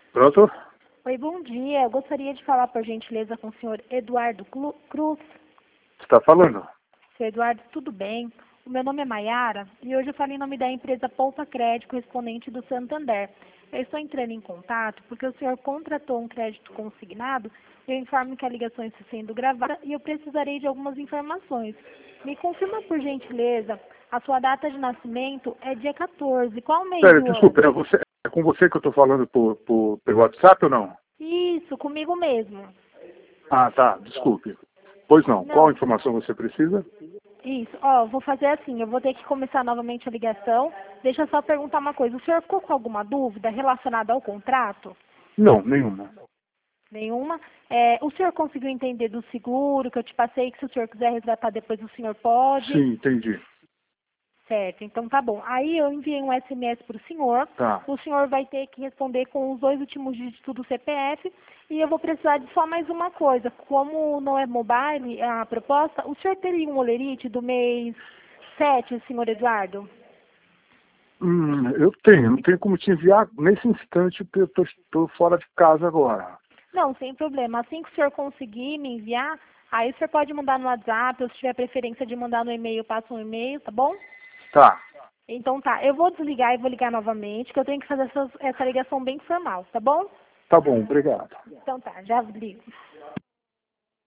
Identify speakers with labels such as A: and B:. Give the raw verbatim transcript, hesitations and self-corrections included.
A: Pronto?
B: Oi, bom dia. Eu gostaria de falar, por gentileza, com o senhor Eduardo Clu- Cruz.
A: Você está falando?
B: Senhor Eduardo, tudo bem? O meu nome é Maiara e hoje eu falo em nome da empresa Poupa Crédito, correspondente do Santander. Eu estou entrando em contato porque o senhor contratou um crédito consignado e eu informo que a ligação está sendo gravada e eu precisarei de algumas informações. Me confirma, por gentileza, a sua data de nascimento é dia quatorze. Qual mês
A: Pera,
B: do
A: desculpa,
B: ano?
A: é, você, é com você que eu estou falando por, por, pelo WhatsApp ou não?
B: Isso, comigo mesmo.
A: Ah, tá, desculpe. Pois não, qual
B: Não,
A: informação você precisa?
B: isso. Ó, vou fazer assim, eu vou ter que começar novamente a ligação. Deixa eu só perguntar uma coisa. O senhor ficou com alguma dúvida relacionada ao contrato?
A: Não, nenhuma.
B: Nenhuma? É, o senhor conseguiu entender do seguro que eu te passei, que se o senhor quiser resgatar depois o senhor pode?
A: Sim, entendi.
B: Certo, então tá bom. Aí eu enviei um S M S para o senhor.
A: Tá.
B: O senhor vai ter que responder com os dois últimos dígitos do C P F. E eu vou precisar de só mais uma coisa. Como não é mobile a proposta, o senhor teria um olerite do mês sete, senhor Eduardo?
A: Hum, eu tenho, não tenho como te enviar nesse instante porque eu estou fora de casa agora.
B: Não, sem problema. Assim que o senhor conseguir me enviar, aí o senhor pode mandar no WhatsApp, ou se tiver preferência de mandar no e-mail, passa um e-mail, tá bom?
A: Tá,
B: Então tá, eu vou desligar e vou ligar novamente, que eu tenho que fazer essa, essa ligação bem formal, tá bom?
A: tá bom, obrigado.
B: Então tá, já ligo.